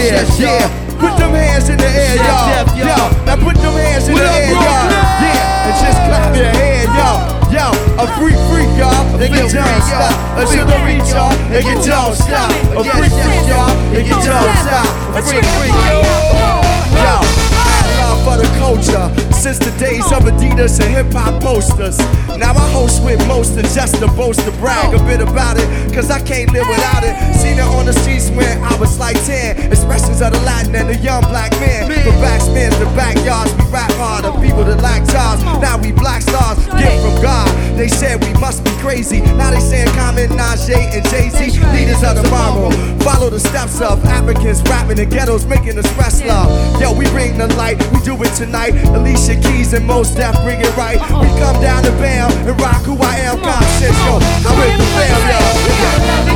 Yeah, yeah. Put them hands in the air, y'all. Yo, now put them hands in the air, y'all. Yeah, and just clap your hand, y'all. Yo, a freak, y'all. They get don't stop. A sugar reach, y'all. They get don't stop. A freak, y'all. They get don't stop. A freak, yo. For the culture, since the days of Adidas and hip-hop posters. Now I host with most and just to boast to brag a bit about it, cause I can't live without it. Seen it on the streets when I was like 10. Expressions of the Latin and the young black man. From backspins to backyards, we rap hard. The people that like jobs, now we black stars, gift from God. They said we must be crazy, now they saying Common, Najee, and Jay-Z, leaders of tomorrow. Follow the steps of Africans rapping in ghettos, making us express love. Yo, we bring the light, we do it tonight. Alicia Keys and Mos Def bring it right. We come down to bam and rock who I am, conscious, yo. I'm with the fam, yo.